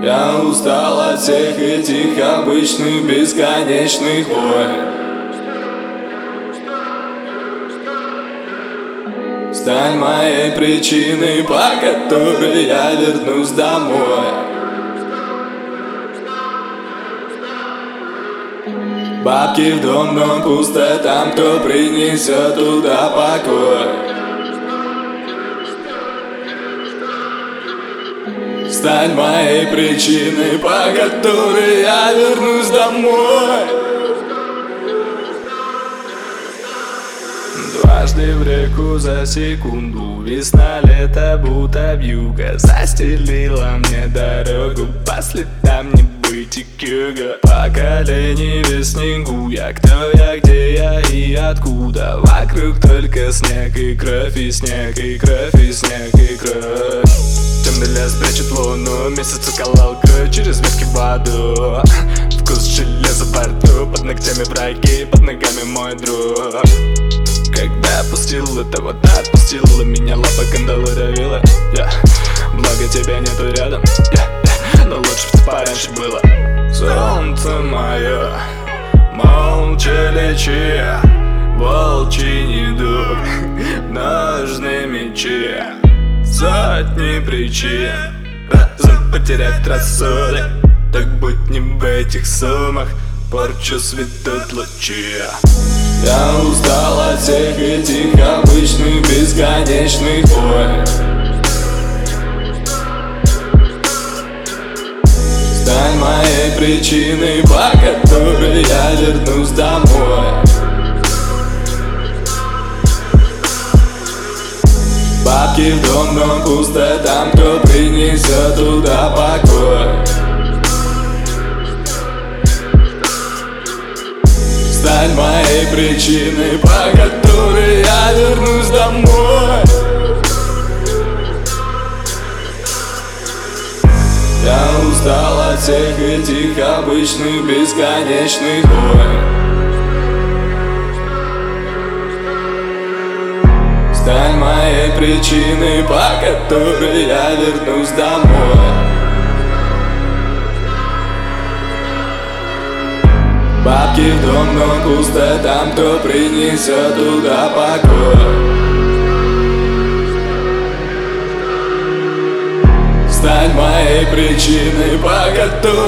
Я устал от всех этих обычных бесконечных войн. Стань моей причиной, по которой я вернусь домой. Бабки в дом, но пусто там, кто принесет туда покой. Стань моей причиной, по которой я вернусь домой. Дважды в реку за секунду, весна, лето, будто вьюга застелила мне дорогу по следам небытия. По колени в снегу я, кто я, где я и откуда. Вокруг только снег и кровь, и снег, и кровь, и снег, и кровь. Темный лес прячет луну, месяц уколол кровь через ветки в аду. Вкус железа во рту, под ногтями враги, под ногами мой друг. Когда отпустила, то вот отпустила меня, лапа кандалы давила. Благо тебя нету рядом, но лучше б ты пораньше было. Солнце мое, молча лечи волчий недуг, ножны мечи, сотни причин разом потерять рассудок. Так будь не в этих суммах, порчу светут лучи. Я устал от всех этих обычных бесконечных войн. Стань моей причиной, по которой я вернусь домой. Бабки в дом, но пусто там, кто принесет туда покой. Стань моей причиной, по которой я вернусь домой. Я устал от всех этих обычных бесконечных войн. Стань моей причиной, по которой я вернусь домой. Бабки в дом, но пусто там, кто принесет туда покой. Стань моей причиной, по которой